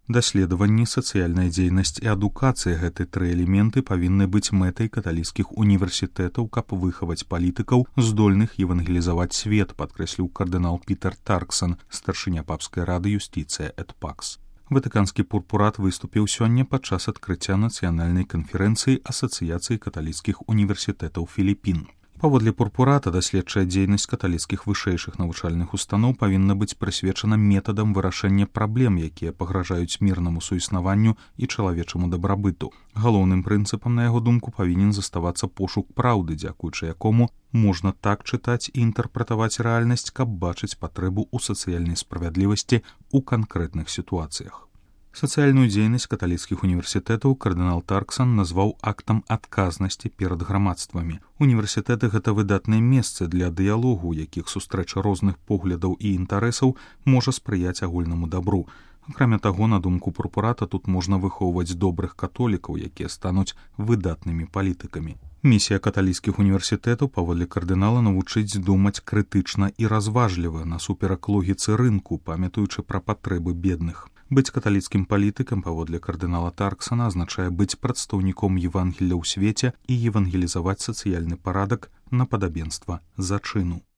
Даследаванні, сацыяльная дзейнасць і адукацыя — гэты тры элементы павінны быць мэтай каталіцкіх універсітэтаў, каб выхаваць палітыкаў, здольных евангелізаваць свет, падкрэсліў кардынал Пітер Тарксон, старшыня папскай рады юстыцыя эт пакс. Ватыканскі пурпурат выступіў сёння падчас адкрыцця нацыянальнай канферэнцыі Асацыяцыі каталіцкіх універсітэтаў Філіпін. Паводле пурпурата, даследчая дзейнасць каталіцкіх вышэйшых навучальных устаноў павінна быць прысвечана метадам вырашэння праблем, якія пагражаюць мірнаму суіснаванню і чалавечаму дабрабыту. Галоўным прынцыпам, на яго думку, павінен заставацца пошук праўды, дзякуючы якому можна так чытаць і інтэрпрэтаваць рэальнасць, каб бачыць патрэбу ў сацыяльнай справядлівасці ў канкрэтных сітуацыях. Сацыяльную дзейнасць каталіцкіх універсітэтаў кардынал Тарксон назваў актам адказнасці перад грамадствамі. Універсітэты — гэта выдатнае месца для дыялогу, у якіх сустрэча розных поглядаў і інтарэсаў можа спрыяць агульнаму дабру. Акрамя таго, на думку пурпурата, тут можна выхоўваць добрых католікаў, якія стануць выдатнымі палітыкамі. Місія каталіцкіх універсітэтаў, паводле кардынала, навучыць думаць крытычна і разважліва насуперак логіцы рынку, памятаючы пра патрэбы бедных. Быць каталіцкім палітыкам, паводле кардынала Тарксона, азначае быць прадстаўніком Евангелля ў свеце і евангелізаваць сацыяльны парадак на падабенства зачыну.